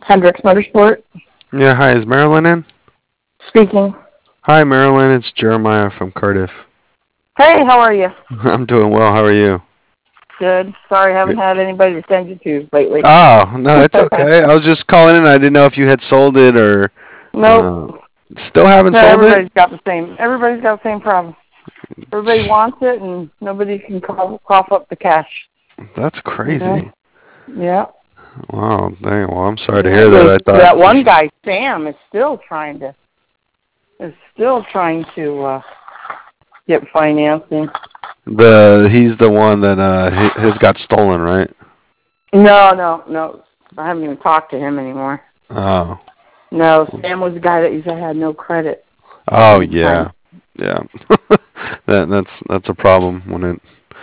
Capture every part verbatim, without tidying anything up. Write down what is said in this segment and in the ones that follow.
Hendricks Motorsport. Yeah, hi. Is Marilyn in? Speaking. Hi, Marilyn. It's Jeremiah from Cardiff. Hey, how are you? I'm doing well. How are you? Good. Sorry I haven't had anybody to send you to lately. Oh, no, it's okay. I was just calling in. I didn't know if you had sold it or... Nope. Uh, still haven't no, sold everybody's it? got the same. Everybody's got the same problem. Everybody wants it, and nobody can cough, cough up the cash. That's crazy. Okay. Yeah. Wow, dang. Well, I'm sorry to Yeah, hear that. I thought that one guy, Sam, is still trying to is still trying to uh, get financing. The he's the one that uh his got stolen, right? No, no, no. I haven't even talked to him anymore. Oh. No, Sam was the guy that you said had no credit. Oh yeah, yeah. that that's that's a problem when it.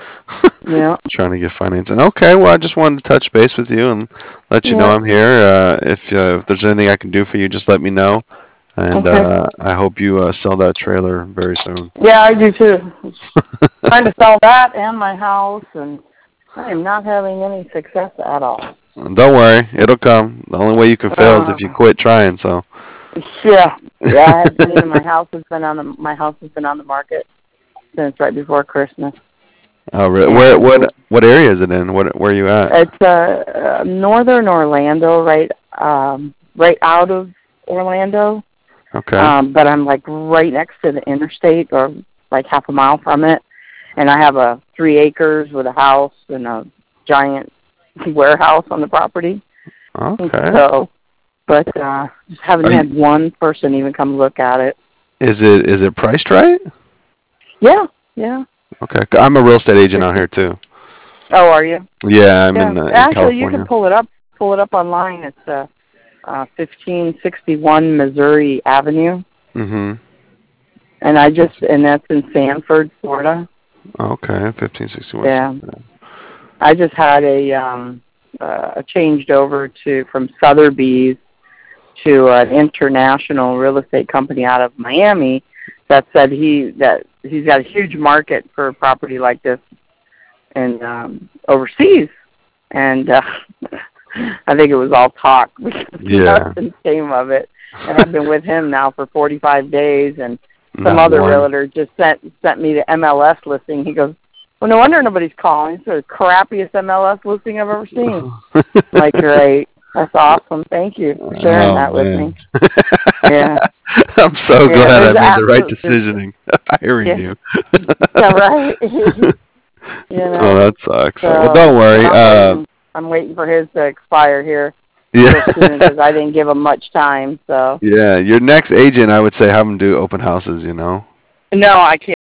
Yeah. Trying to get financing. Okay, well, I just wanted to touch base with you and let you yeah. know I'm here. Uh, if uh, if there's anything I can do for you, just let me know. And okay. uh, I hope you uh, sell that trailer very soon. Yeah, I do too. Trying to sell that and my house, and I am not having any success at all. Don't worry, it'll come. The only way you can fail uh, is if you quit trying. So. Yeah, yeah. I have been, my house has been on the my house has been on the market since right before Christmas. Oh, really? Where what what area is it in? What where are you at? It's uh, uh northern Orlando, right um right out of Orlando. Okay. Um, but I'm like right next to the interstate, or like half a mile from it, and I have a three acres with a house and a giant warehouse on the property. Okay. So, but uh, just haven't are had you, one person even come look at it. Is it is it priced right? Yeah, yeah. Okay, I'm a real estate agent out here too. Oh, are you? Yeah, I'm yeah. in, uh, in Actually, California. you can pull it up. Pull it up online. It's uh, uh, fifteen sixty-one Missouri Avenue. Mhm. And I just and that's in Sanford, Florida. Okay, fifteen sixty-one. Yeah. I just had a um uh, changed over to from Sotheby's to an international real estate company out of Miami that said he that he's got a huge market for a property like this and um overseas, and uh, I think it was all talk because yeah. nothing came of it. And I've been with him now for forty-five days, and some Not other one. realtor just sent sent me the M L S listing. He goes, well, no wonder nobody's calling. It's the crappiest M L S listing I've ever seen. Like, great. That's awesome. Thank you for sharing oh, that man. with me. Yeah. I'm so yeah, glad I made the right decision. decision hiring yeah. you. yeah, right? you know? Oh, that sucks. So, well, don't worry. I'm, uh, waiting. I'm waiting for his to expire here. Yeah. Because I didn't give him much time. So. Yeah, your next agent, I would say, have him do open houses, you know? No, I can't.